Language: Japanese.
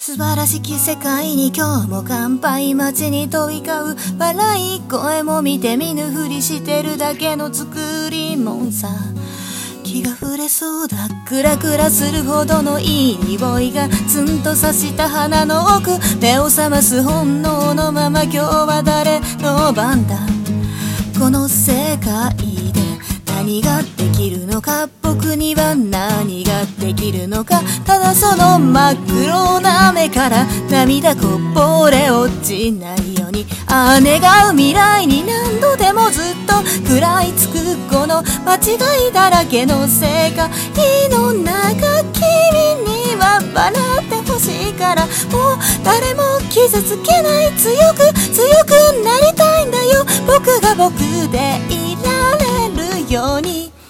素晴らしき世界に今日も乾杯、街に飛び交う笑い声も見て見ぬふりしてるだけの作りもんさ。気が触れそうだ、クラクラするほどのいい匂いがツンと刺した鼻の奥、目を覚ます本能のまま今日は誰の番だ。この世界で何ができるのか、僕には何ができるのか、ただその真っ黒な目から涙こぼれ落ちないように、願う未来に何度でもずっと食らいつくこの間違いだらけの世界の中、君には笑ってほしいから、もう誰も傷つけない、強くなりたいんだよ、僕が僕でいられるように。